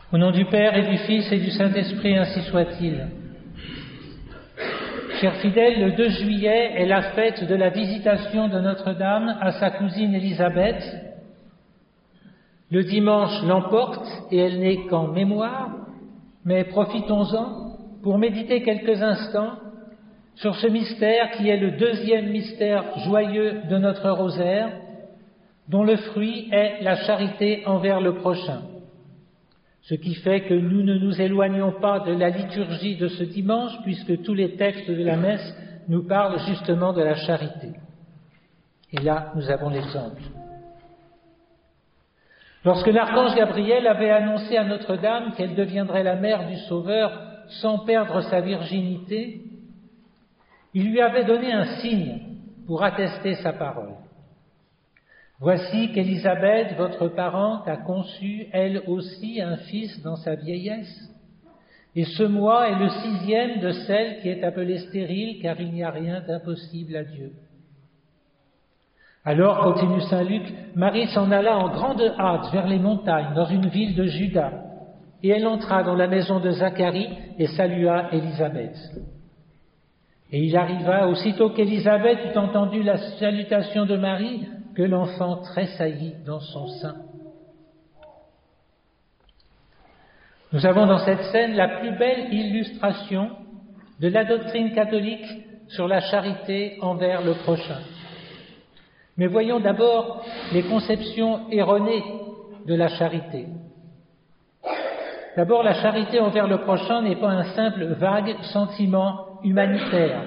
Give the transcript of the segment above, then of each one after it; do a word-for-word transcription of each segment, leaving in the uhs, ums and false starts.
Au nom du Père et du Fils et du Saint-Esprit, ainsi soit-il. Chers fidèles, le deux juillet est la fête de la visitation de Notre-Dame à sa cousine Élisabeth. Le dimanche l'emporte et elle n'est qu'en mémoire, mais profitons-en pour méditer quelques instants sur ce mystère qui est le deuxième mystère joyeux de notre rosaire, dont le fruit est la charité envers le prochain. Ce qui fait que nous ne nous éloignons pas de la liturgie de ce dimanche, puisque tous les textes de la messe nous parlent justement de la charité. Et là, nous avons l'exemple. Lorsque l'archange Gabriel avait annoncé à Notre-Dame qu'elle deviendrait la mère du Sauveur sans perdre sa virginité, il lui avait donné un signe pour attester sa parole. Voici qu'Élisabeth, votre parente, a conçu, elle aussi, un fils dans sa vieillesse, et ce mois est le sixième de celle qui est appelée stérile, car il n'y a rien d'impossible à Dieu. Alors, continue saint Luc, Marie s'en alla en grande hâte vers les montagnes, dans une ville de Juda, et elle entra dans la maison de Zacharie et salua Élisabeth. Et il arriva, aussitôt qu'Élisabeth eut entendu la salutation de Marie, que l'enfant tressaillit dans son sein. Nous avons dans cette scène la plus belle illustration de la doctrine catholique sur la charité envers le prochain. Mais voyons d'abord les conceptions erronées de la charité. D'abord, la charité envers le prochain n'est pas un simple vague sentiment humanitaire.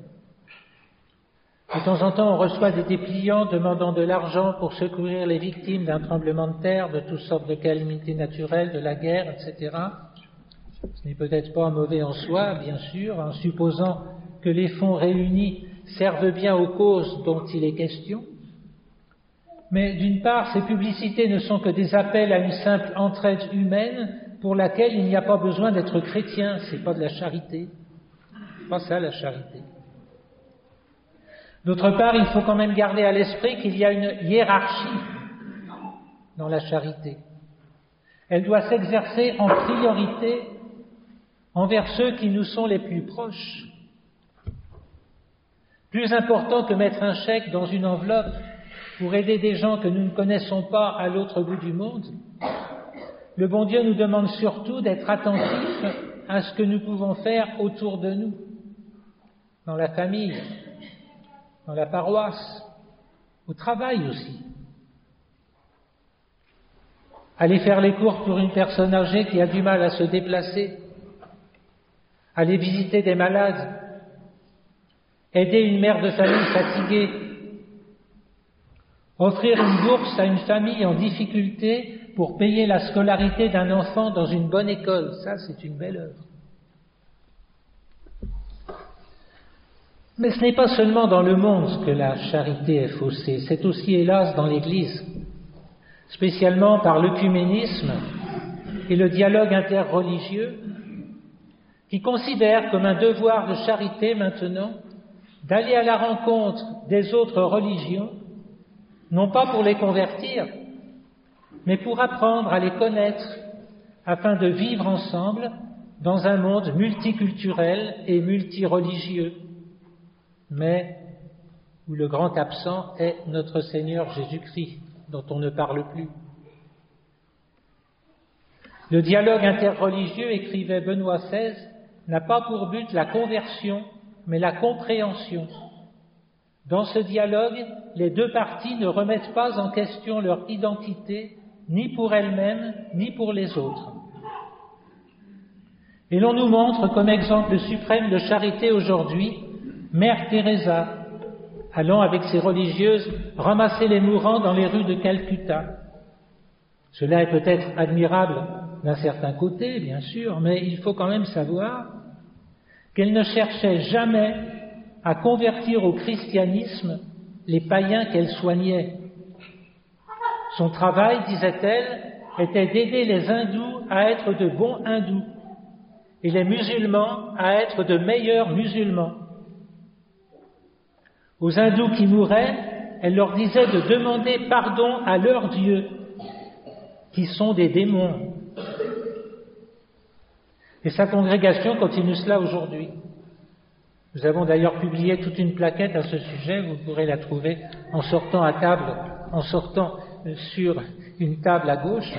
De temps en temps, on reçoit des dépliants demandant de l'argent pour secourir les victimes d'un tremblement de terre, de toutes sortes de calamités naturelles, de la guerre, et cetera. Ce n'est peut-être pas mauvais en soi, bien sûr, en supposant que les fonds réunis servent bien aux causes dont il est question. Mais d'une part, ces publicités ne sont que des appels à une simple entraide humaine pour laquelle il n'y a pas besoin d'être chrétien. C'est pas de la charité. C'est pas ça la charité. D'autre part, il faut quand même garder à l'esprit qu'il y a une hiérarchie dans la charité. Elle doit s'exercer en priorité envers ceux qui nous sont les plus proches. Plus important que mettre un chèque dans une enveloppe pour aider des gens que nous ne connaissons pas à l'autre bout du monde, le bon Dieu nous demande surtout d'être attentifs à ce que nous pouvons faire autour de nous, dans la famille, dans la paroisse, au travail aussi. Aller faire les courses pour une personne âgée qui a du mal à se déplacer, aller visiter des malades, aider une mère de famille fatiguée, offrir une bourse à une famille en difficulté pour payer la scolarité d'un enfant dans une bonne école, ça c'est une belle œuvre. Mais ce n'est pas seulement dans le monde que la charité est faussée, c'est aussi hélas dans l'Église, spécialement par l'œcuménisme et le dialogue interreligieux, qui considèrent comme un devoir de charité maintenant d'aller à la rencontre des autres religions, non pas pour les convertir, mais pour apprendre à les connaître, afin de vivre ensemble dans un monde multiculturel et multireligieux, mais où le grand absent est notre Seigneur Jésus-Christ, dont on ne parle plus. Le dialogue interreligieux, écrivait Benoît seize, n'a pas pour but la conversion, mais la compréhension. Dans ce dialogue, les deux parties ne remettent pas en question leur identité, ni pour elles-mêmes, ni pour les autres. Et l'on nous montre comme exemple suprême de charité aujourd'hui Mère Teresa, allant avec ses religieuses ramasser les mourants dans les rues de Calcutta. Cela est peut-être admirable d'un certain côté, bien sûr, mais il faut quand même savoir qu'elle ne cherchait jamais à convertir au christianisme les païens qu'elle soignait. Son travail, disait-elle, était d'aider les hindous à être de bons hindous et les musulmans à être de meilleurs musulmans. Aux hindous qui mouraient, elle leur disait de demander pardon à leurs dieux, qui sont des démons. Et sa congrégation continue cela aujourd'hui. Nous avons d'ailleurs publié toute une plaquette à ce sujet, vous pourrez la trouver en sortant à table, en sortant sur une table à gauche.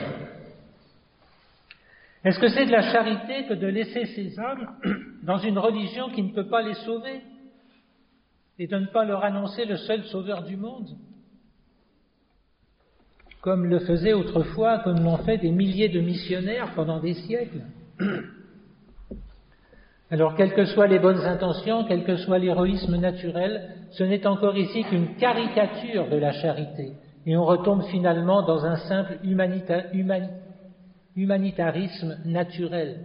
Est-ce que c'est de la charité que de laisser ces hommes dans une religion qui ne peut pas les sauver et de ne pas leur annoncer le seul sauveur du monde, comme le faisaient autrefois, comme l'ont fait des milliers de missionnaires pendant des siècles? Alors, quelles que soient les bonnes intentions, quel que soit l'héroïsme naturel, ce n'est encore ici qu'une caricature de la charité, et on retombe finalement dans un simple humanita- humani- humanitarisme naturel.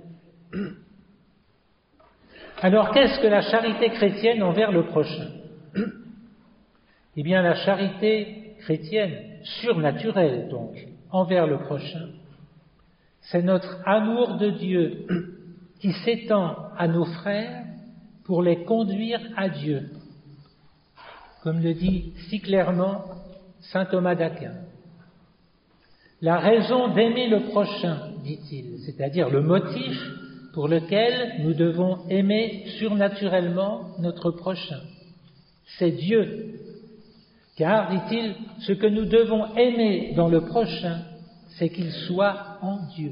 Alors, qu'est-ce que la charité chrétienne envers le prochain? Eh bien, la charité chrétienne, surnaturelle donc, envers le prochain, c'est notre amour de Dieu qui s'étend à nos frères pour les conduire à Dieu, comme le dit si clairement saint Thomas d'Aquin. La raison d'aimer le prochain, dit-il, c'est-à-dire le motif pour lequel nous devons aimer surnaturellement notre prochain, c'est Dieu. Car, dit-il, ce que nous devons aimer dans le prochain, c'est qu'il soit en Dieu.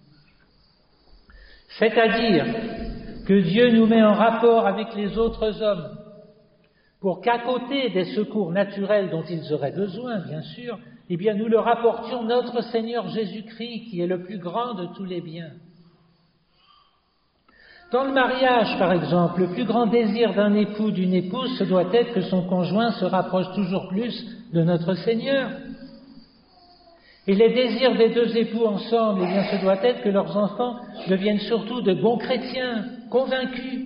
C'est-à-dire que Dieu nous met en rapport avec les autres hommes pour qu'à côté des secours naturels dont ils auraient besoin, bien sûr, eh bien nous leur apportions notre Seigneur Jésus-Christ qui est le plus grand de tous les biens. Dans le mariage, par exemple, le plus grand désir d'un époux, d'une épouse, ce doit être que son conjoint se rapproche toujours plus de notre Seigneur. Et les désirs des deux époux ensemble, eh bien, ce doit être que leurs enfants deviennent surtout de bons chrétiens, convaincus.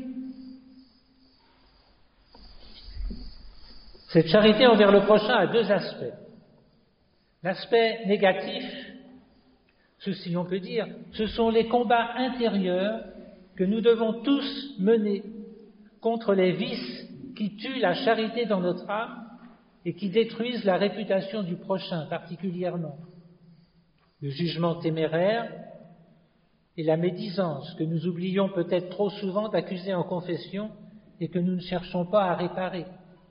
Cette charité envers le prochain a deux aspects. L'aspect négatif, ceci on peut dire, ce sont les combats intérieurs que nous devons tous mener contre les vices qui tuent la charité dans notre âme et qui détruisent la réputation du prochain particulièrement. Le jugement téméraire et la médisance que nous oublions peut-être trop souvent d'accuser en confession et que nous ne cherchons pas à réparer.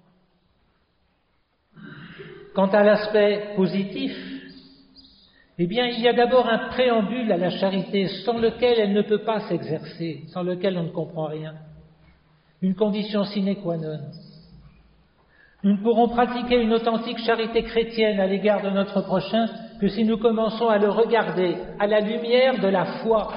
Quant à l'aspect positif, eh bien, il y a d'abord un préambule à la charité sans lequel elle ne peut pas s'exercer, sans lequel on ne comprend rien. Une condition sine qua non. Nous ne pourrons pratiquer une authentique charité chrétienne à l'égard de notre prochain que si nous commençons à le regarder à la lumière de la foi.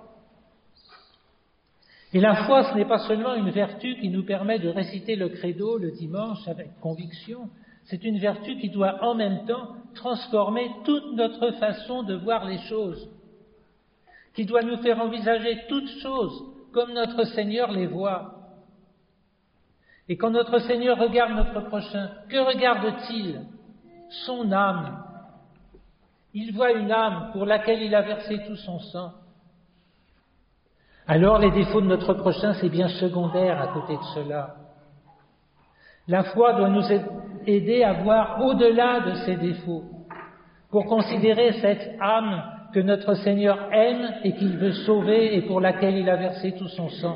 Et la foi, ce n'est pas seulement une vertu qui nous permet de réciter le credo le dimanche avec conviction, c'est une vertu qui doit en même temps transformer toute notre façon de voir les choses, qui doit nous faire envisager toutes choses comme notre Seigneur les voit. Et quand notre Seigneur regarde notre prochain, que regarde-t-il? Son âme. Il voit une âme pour laquelle il a versé tout son sang. Alors les défauts de notre prochain, c'est bien secondaire à côté de cela. La foi doit nous aider à voir au-delà de ces défauts, pour considérer cette âme que notre Seigneur aime et qu'il veut sauver et pour laquelle il a versé tout son sang.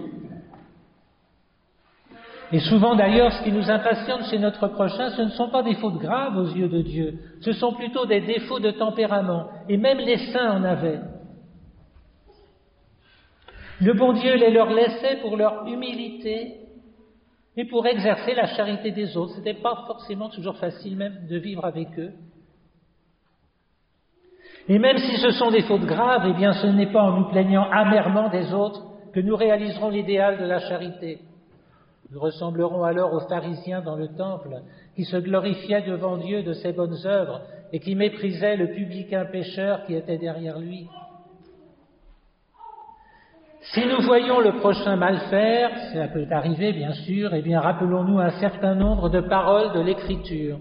Et souvent d'ailleurs, ce qui nous impatiente chez notre prochain, ce ne sont pas des fautes graves aux yeux de Dieu, ce sont plutôt des défauts de tempérament, et même les saints en avaient. Le bon Dieu les leur laissait pour leur humilité et pour exercer la charité des autres. Ce n'était pas forcément toujours facile même de vivre avec eux. Et même si ce sont des fautes graves, eh bien ce n'est pas en nous plaignant amèrement des autres que nous réaliserons l'idéal de la charité. Nous ressemblerons alors aux pharisiens dans le temple, qui se glorifiaient devant Dieu de ses bonnes œuvres et qui méprisaient le publicain pécheur qui était derrière lui. Si nous voyons le prochain mal faire, cela peut arriver bien sûr, eh bien rappelons-nous un certain nombre de paroles de l'Écriture.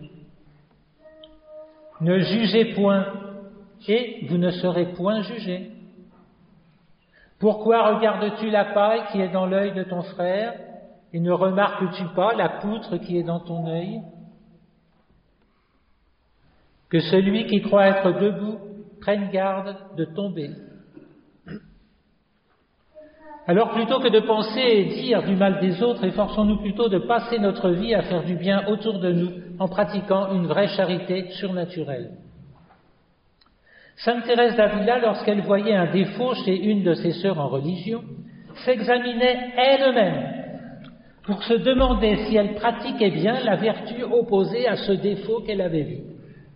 Ne jugez point, et vous ne serez point jugés. Pourquoi regardes-tu la paille qui est dans l'œil de ton frère, et ne remarques-tu pas la poutre qui est dans ton œil? Que celui qui croit être debout prenne garde de tomber. Alors plutôt que de penser et dire du mal des autres, efforçons-nous plutôt de passer notre vie à faire du bien autour de nous en pratiquant une vraie charité surnaturelle. Sainte Thérèse d'Avila, lorsqu'elle voyait un défaut chez une de ses sœurs en religion, s'examinait elle-même pour se demander si elle pratiquait bien la vertu opposée à ce défaut qu'elle avait vu.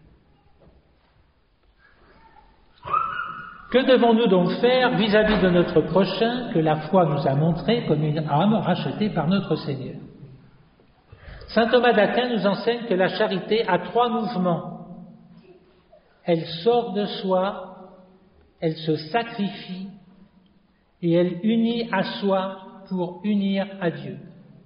Que devons-nous donc faire vis-à-vis de notre prochain que la foi nous a montré comme une âme rachetée par notre Seigneur? Saint Thomas d'Aquin nous enseigne que la charité a trois mouvements. Elle sort de soi, elle se sacrifie et elle unit à soi pour unir à Dieu.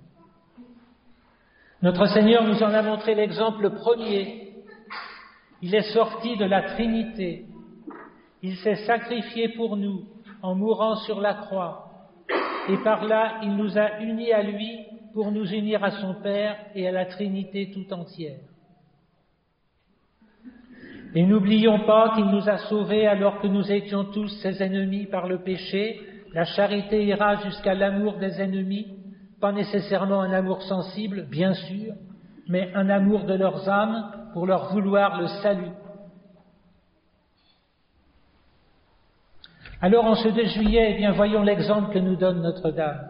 Notre Seigneur nous en a montré l'exemple premier. Il est sorti de la Trinité. Il s'est sacrifié pour nous en mourant sur la croix. Et par là, il nous a unis à lui pour nous unir à son Père et à la Trinité tout entière. Et n'oublions pas qu'il nous a sauvés alors que nous étions tous ses ennemis par le péché. La charité ira jusqu'à l'amour des ennemis, pas nécessairement un amour sensible, bien sûr, mais un amour de leurs âmes pour leur vouloir le salut. Alors en ce deux juillet, eh bien, voyons l'exemple que nous donne Notre-Dame.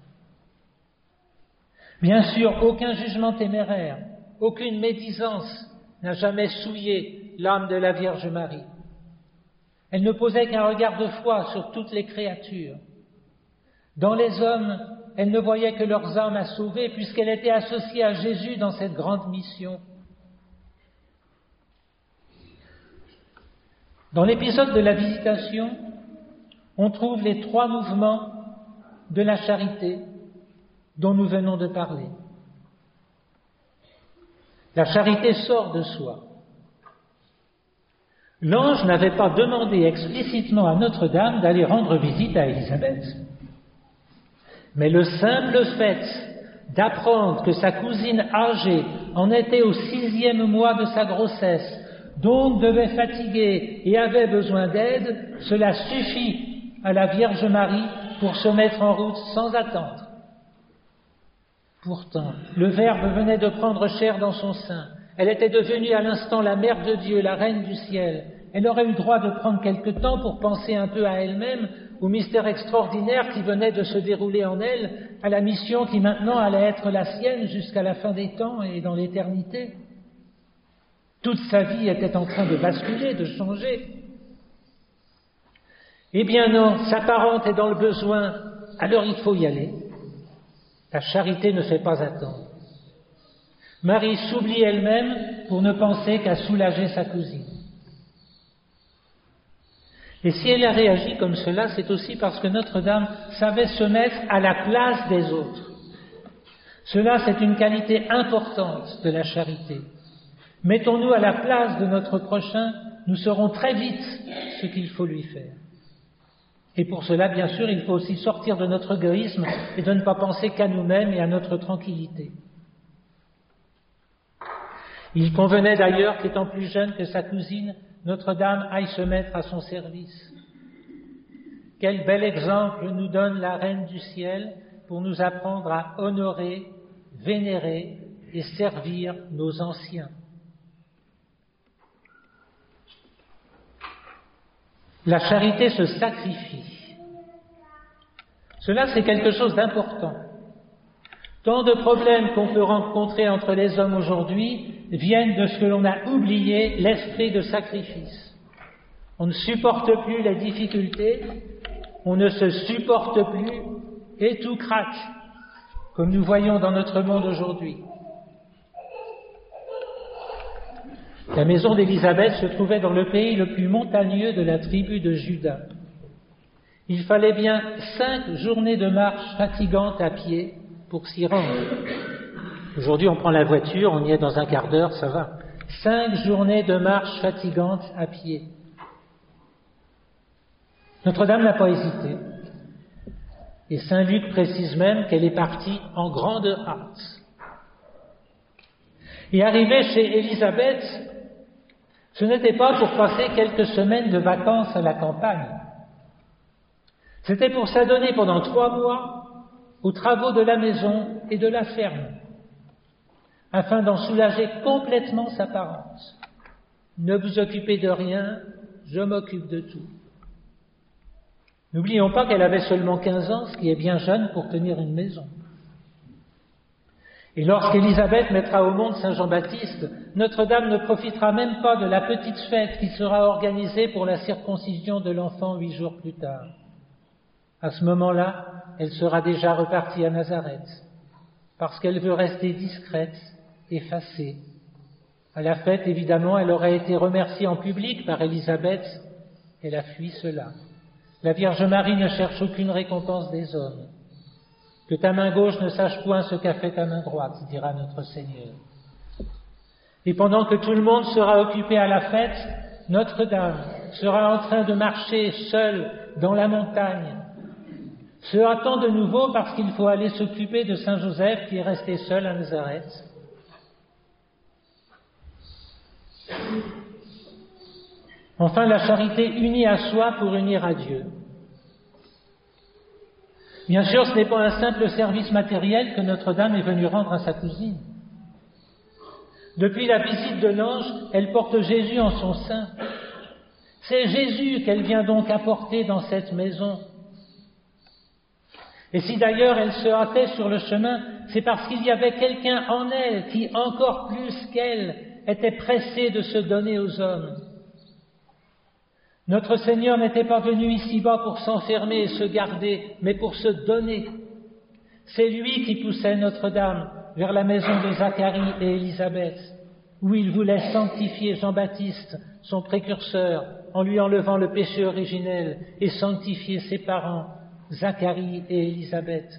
Bien sûr, aucun jugement téméraire, aucune médisance n'a jamais souillé l'âme de la Vierge Marie. Elle ne posait qu'un regard de foi sur toutes les créatures. Dans les hommes, elle ne voyait que leurs âmes à sauver puisqu'elle était associée à Jésus dans cette grande mission. Dans l'épisode de la Visitation, on trouve les trois mouvements de la charité dont nous venons de parler. La charité sort de soi. L'ange n'avait pas demandé explicitement à Notre-Dame d'aller rendre visite à Élisabeth. Mais le simple fait d'apprendre que sa cousine âgée en était au sixième mois de sa grossesse, donc devait fatiguer et avait besoin d'aide, cela suffit à la Vierge Marie pour se mettre en route sans attendre. Pourtant, le Verbe venait de prendre chair dans son sein. Elle était devenue à l'instant la Mère de Dieu, la Reine du ciel. Elle aurait eu droit de prendre quelque temps pour penser un peu à elle-même, au mystère extraordinaire qui venait de se dérouler en elle, à la mission qui maintenant allait être la sienne jusqu'à la fin des temps et dans l'éternité. Toute sa vie était en train de basculer, de changer. Eh bien non, sa parente est dans le besoin, alors il faut y aller. La charité ne fait pas attendre. Marie s'oublie elle-même pour ne penser qu'à soulager sa cousine. Et si elle a réagi comme cela, c'est aussi parce que Notre-Dame savait se mettre à la place des autres. Cela, c'est une qualité importante de la charité. Mettons-nous à la place de notre prochain, nous saurons très vite ce qu'il faut lui faire. Et pour cela, bien sûr, il faut aussi sortir de notre égoïsme et de ne pas penser qu'à nous-mêmes et à notre tranquillité. Il convenait d'ailleurs qu'étant plus jeune que sa cousine, Notre-Dame aille se mettre à son service. Quel bel exemple nous donne la Reine du ciel pour nous apprendre à honorer, vénérer et servir nos anciens. La charité se sacrifie. Cela, c'est quelque chose d'important. Tant de problèmes qu'on peut rencontrer entre les hommes aujourd'hui viennent de ce que l'on a oublié, l'esprit de sacrifice. On ne supporte plus les difficultés, on ne se supporte plus et tout craque, comme nous voyons dans notre monde aujourd'hui. La maison d'Élisabeth se trouvait dans le pays le plus montagneux de la tribu de Juda. Il fallait bien cinq journées de marche fatigantes à pied pour s'y rendre. Aujourd'hui, on prend la voiture, on y est dans un quart d'heure, ça va. Cinq journées de marche fatigantes à pied. Notre-Dame n'a pas hésité. Et saint Luc précise même qu'elle est partie en grande hâte. Et arrivée chez Élisabeth, ce n'était pas pour passer quelques semaines de vacances à la campagne. C'était pour s'adonner pendant trois mois aux travaux de la maison et de la ferme, afin d'en soulager complètement sa parente. Ne vous occupez de rien, je m'occupe de tout. N'oublions pas qu'elle avait seulement quinze ans, ce qui est bien jeune pour tenir une maison. Et lorsqu'Élisabeth mettra au monde Saint Jean-Baptiste, Notre-Dame ne profitera même pas de la petite fête qui sera organisée pour la circoncision de l'enfant huit jours plus tard. À ce moment-là, elle sera déjà repartie à Nazareth, parce qu'elle veut rester discrète, effacée. À la fête, évidemment, elle aurait été remerciée en public par Élisabeth. Elle a fui cela. La Vierge Marie ne cherche aucune récompense des hommes. Que ta main gauche ne sache point ce qu'a fait ta main droite, dira notre Seigneur. Et pendant que tout le monde sera occupé à la fête, Notre-Dame sera en train de marcher seule dans la montagne, se hâtant de nouveau parce qu'il faut aller s'occuper de Saint Joseph qui est resté seul à Nazareth. Enfin, la charité unit à soi pour unir à Dieu. Bien sûr, ce n'est pas un simple service matériel que Notre-Dame est venue rendre à sa cousine. Depuis la visite de l'ange, elle porte Jésus en son sein. C'est Jésus qu'elle vient donc apporter dans cette maison. Et si d'ailleurs elle se hâtait sur le chemin, c'est parce qu'il y avait quelqu'un en elle qui, encore plus qu'elle, était pressé de se donner aux hommes. Notre Seigneur n'était pas venu ici-bas pour s'enfermer et se garder, mais pour se donner. C'est lui qui poussait Notre-Dame vers la maison de Zacharie et Élisabeth, où il voulait sanctifier Jean-Baptiste, son précurseur, en lui enlevant le péché originel, et sanctifier ses parents, Zacharie et Élisabeth.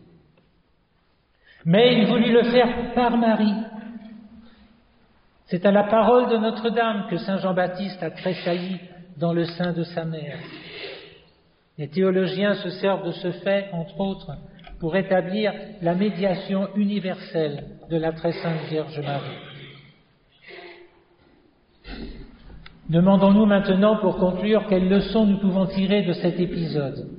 Mais il voulut le faire par Marie. C'est à la parole de Notre-Dame que Saint Jean-Baptiste a tressailli dans le sein de sa mère. Les théologiens se servent de ce fait, entre autres, pour établir la médiation universelle de la très sainte Vierge Marie. Demandons-nous maintenant, pour conclure, quelles leçons nous pouvons tirer de cet épisode.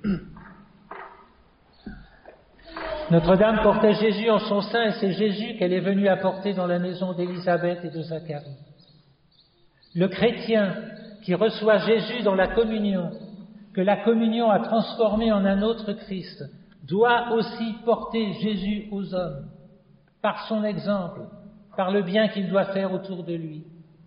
Notre-Dame portait Jésus en son sein et c'est Jésus qu'elle est venue apporter dans la maison d'Élisabeth et de Zacharie. Le chrétien qui reçoit Jésus dans la communion, que la communion a transformé en un autre Christ, doit aussi porter Jésus aux hommes, par son exemple, par le bien qu'il doit faire autour de lui.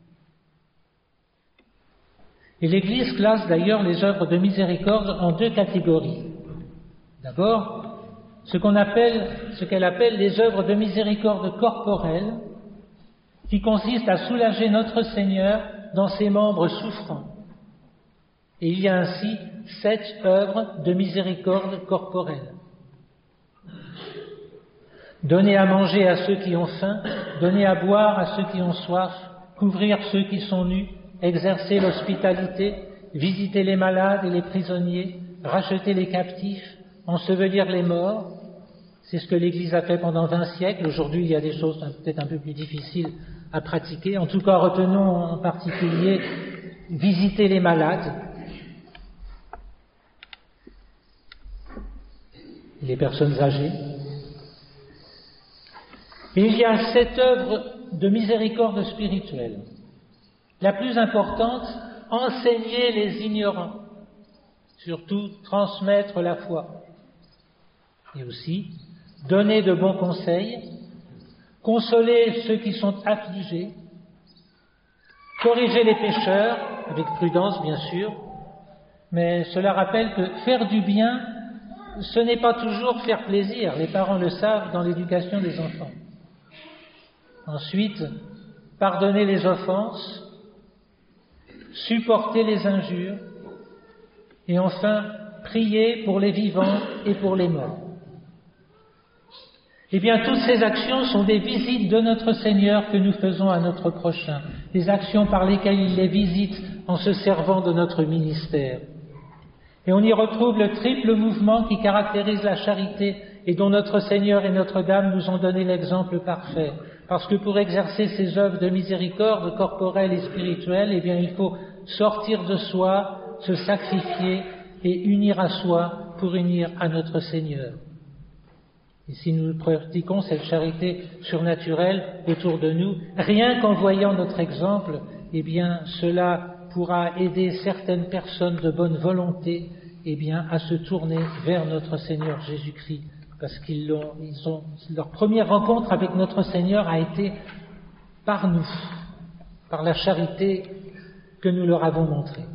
Et l'Église classe d'ailleurs les œuvres de miséricorde en deux catégories. D'abord, ce qu'on appelle, ce qu'elle appelle les œuvres de miséricorde corporelle, qui consistent à soulager notre Seigneur dans ses membres souffrants. Et il y a ainsi sept œuvres de miséricorde corporelle. Donner à manger à ceux qui ont faim, donner à boire à ceux qui ont soif, couvrir ceux qui sont nus, exercer l'hospitalité, visiter les malades et les prisonniers, racheter les captifs, ensevelir les morts. C'est ce que l'Église a fait pendant vingt siècles. Aujourd'hui, il y a des choses peut-être un peu plus difficiles à pratiquer. En tout cas, retenons en particulier visiter les malades, les personnes âgées. Et il y a cette œuvre de miséricorde spirituelle. La plus importante, enseigner les ignorants, surtout transmettre la foi. Et aussi, donner de bons conseils, consoler ceux qui sont affligés, corriger les pécheurs, avec prudence bien sûr, mais cela rappelle que faire du bien, ce n'est pas toujours faire plaisir, les parents le savent dans l'éducation des enfants. Ensuite, pardonner les offenses, supporter les injures, et enfin, prier pour les vivants et pour les morts. Eh bien, toutes ces actions sont des visites de notre Seigneur que nous faisons à notre prochain, des actions par lesquelles il les visite en se servant de notre ministère. Et on y retrouve le triple mouvement qui caractérise la charité et dont notre Seigneur et Notre-Dame nous ont donné l'exemple parfait. Parce que pour exercer ces œuvres de miséricorde corporelle et spirituelle, eh bien, il faut sortir de soi, se sacrifier, et unir à soi pour unir à notre Seigneur. Et si nous pratiquons cette charité surnaturelle autour de nous, rien qu'en voyant notre exemple, eh bien, cela pourra aider certaines personnes de bonne volonté, eh bien, à se tourner vers notre Seigneur Jésus-Christ, parce qu'ils l'ont, ils ont, leur première rencontre avec notre Seigneur a été par nous, par la charité que nous leur avons montrée.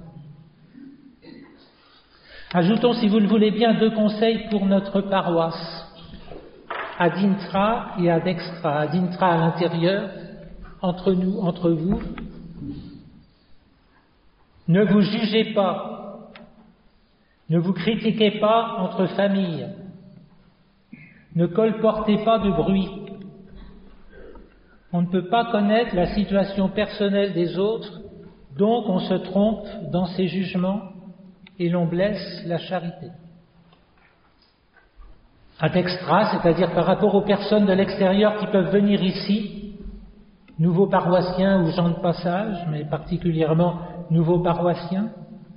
Ajoutons, si vous le voulez bien, deux conseils pour notre paroisse. Ad intra et ad extra. Ad intra à l'intérieur, entre nous, entre vous. Ne vous jugez pas, ne vous critiquez pas entre familles, ne colportez pas de bruit. On ne peut pas connaître la situation personnelle des autres, donc on se trompe dans ses jugements et l'on blesse la charité. Ad extra, c'est-à-dire par rapport aux personnes de l'extérieur qui peuvent venir ici, nouveaux paroissiens ou gens de passage, mais particulièrement nouveaux paroissiens.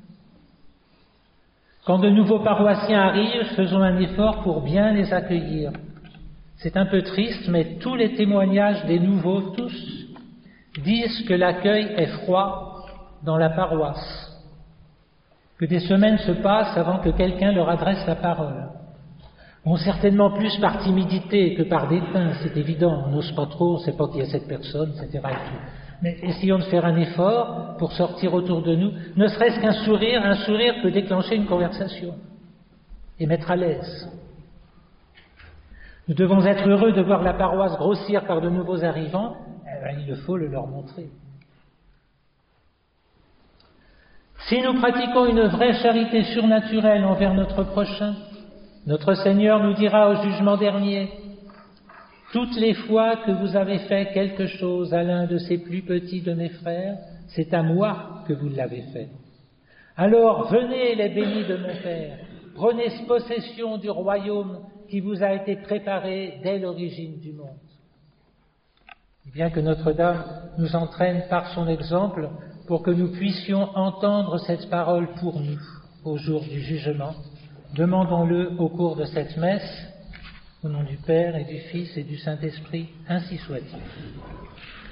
Quand de nouveaux paroissiens arrivent, faisons un effort pour bien les accueillir. C'est un peu triste, mais tous les témoignages des nouveaux, tous, disent que l'accueil est froid dans la paroisse, que des semaines se passent avant que quelqu'un leur adresse la parole. Bon, certainement plus par timidité que par dédain, c'est évident, on n'ose pas trop, on ne sait pas qui est cette personne, et cetera et tout. Mais essayons de faire un effort pour sortir autour de nous, ne serait-ce qu'un sourire, un sourire peut déclencher une conversation et mettre à l'aise. Nous devons être heureux de voir la paroisse grossir par de nouveaux arrivants, eh bien, il faut le leur montrer. Si nous pratiquons une vraie charité surnaturelle envers notre prochain, notre Seigneur nous dira au jugement dernier: toutes les fois que vous avez fait quelque chose à l'un de ces plus petits de mes frères, c'est à moi que vous l'avez fait. Alors venez les bénis de mon Père, prenez possession du royaume qui vous a été préparé dès l'origine du monde. Et bien que Notre-Dame nous entraîne par son exemple pour que nous puissions entendre cette parole pour nous au jour du jugement, demandons-le au cours de cette messe, au nom du Père et du Fils et du Saint-Esprit, ainsi soit-il.